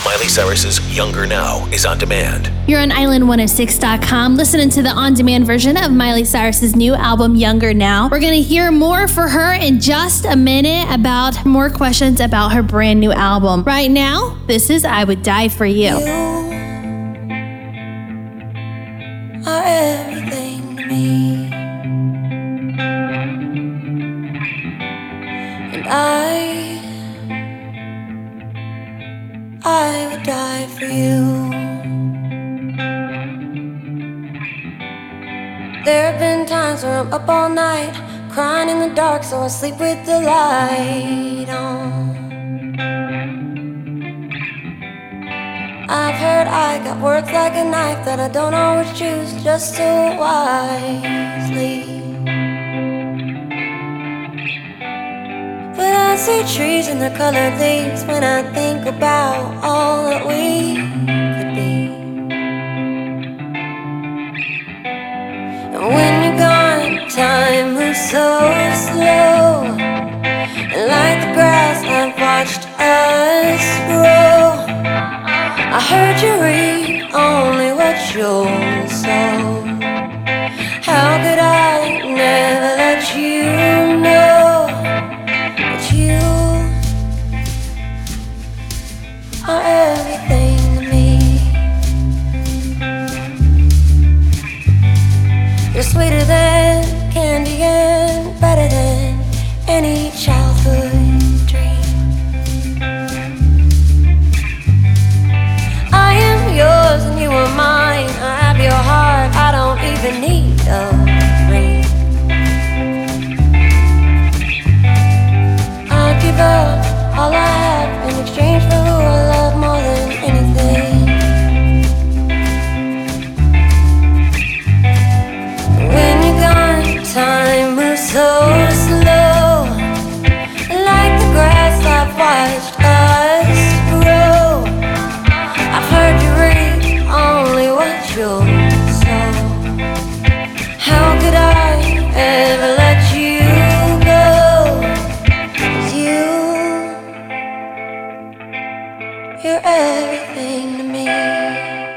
Miley Cyrus's Younger Now is on demand. You're on Island106.com listening to the on-demand version of Miley Cyrus's new album, Younger Now. We're going to hear more for her in just a minute about more questions about her brand new album. Right now, this is I Would Die For You. You are everything to me, and I would die for you. There have been times where I'm up all night, crying in the dark, so I sleep with the light on. I've heard I got words like a knife that I don't always choose just so wisely. But I see trees and their colored leaves when I think about all that we could be. And when you're gone, time moves so slow, and like the grass I've watched us grow. I heard you read only what you sow. How could I never let you know that you are everything to me? You're sweeter than candy and better than any childhood dream. I am yours and you are mine. I have your heart, I don't even need a ring. I'll give up all I have in exchange for who I love more than anything. When you're gone, time moves so slow, like the grass I've watched us grow. I've heard you read only what you sow. How could I ever let you go? 'Cause you're everything to me.